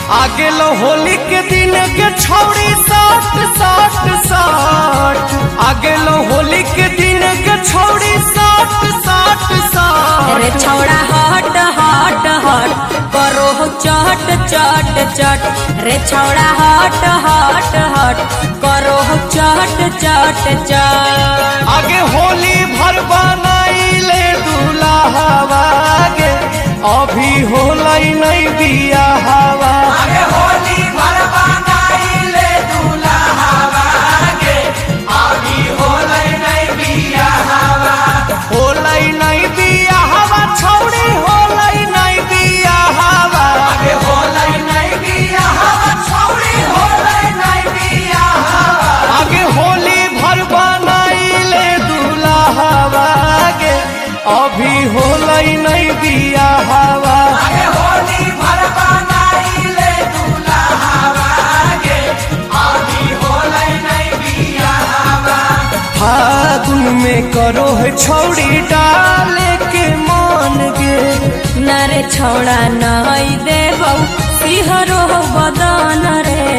आगे लो होली के दिन के छौड़ी साट साट साट, आगे लो होली के दिन के छौड़ी साट साट साट। रे छौड़ा हट हट हट करो चट चट चट, रे छौड़ा हट हट हट करो चट चट चट। आगे होली भर बनाइले दुल्हावा गे, अभी होलई नहीं बिया हवा। आगे होली भर बनाइले दुल्हावा गे, अभी होलई नहीं बिया हवा। होलई नहीं बिया हवा छौड़ी, होलई नहीं बिया हवा। आगे होलई नहीं बिया हवा छौड़ी, होलई नहीं बिया हवा। आगे होली भर बनाइले दुल्हावा गे, अभी होलई नहीं बिया हवा। आगे होली भर बनाइले दुल्हावा गे, अभी होलई नहीं बिया हवा। फागुन में करो है छौड़ी डाले के मान गे, नरे छौड़ा नहीं देबौ सिहरो बदन रे।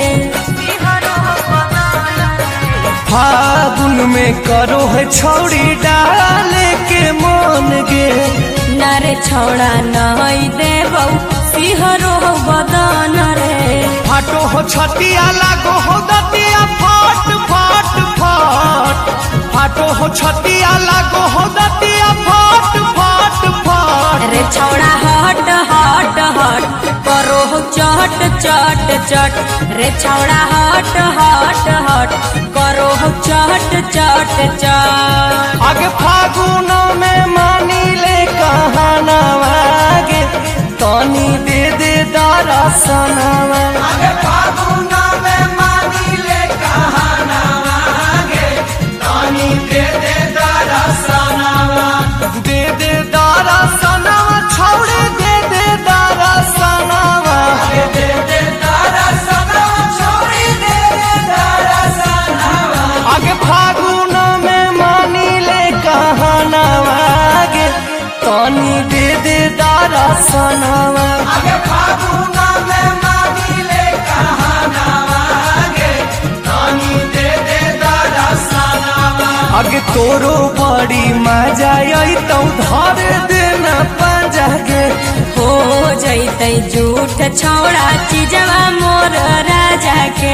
फागुन में करो है छौड़ी डाले के मान गे, नरे छौड़ा नहीं देबौ सिहरो बदन रे। फाटो हो छतिया लागो हो दतिया फाट फाट फाट, फाटो हो छतिया लागो हो दतिया फाट फाट फाट। रे छौड़ा हट हट हट करो चट चट चट, रे छौड़ा हट हट हट करो चट चट चट। आगे फागुन में मानी ले कहानावा गे, तनी दे दे दारा सनावा। आगे फागुन में मानी ले कहानावा गे, तनी दे दे दारा सनावा। दे दे दारा सनावा छौड़े, दे दे दारा सनावा। दे दे दारा सनावा छौड़े, दे दे दारा सनावा। आगे फागुन में मानी ले कहानावा गे, तनी दे दे दारा सनावा। आगे फागुन में मानी ले कहानावा गे, तनी दे दे दारा सनावा। आगे तोरो बड़ी मजा आई तो धर देना पंजा गे, हो जैतै झूठ छौड़ा चिजवा मोर राजा के।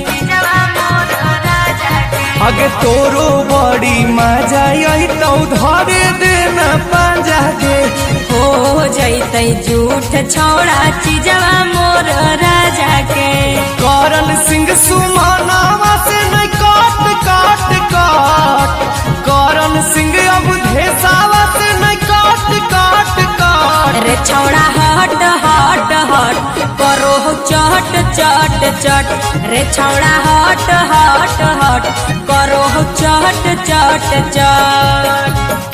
आगे तोरो बड़ी मजा आई तो धर देना पंजा गे। हो जैतै झूठ छौड़ा चिजवा मोर राजा के। करन सिंह सुमनावा से नहीं काट काट काट, करन सिंह अब धेसावा से नहीं काट काट काट। रे छौड़ा हट हट हट करो चट चट चट, रे छौड़ा हट हट हट करो चट चट चट।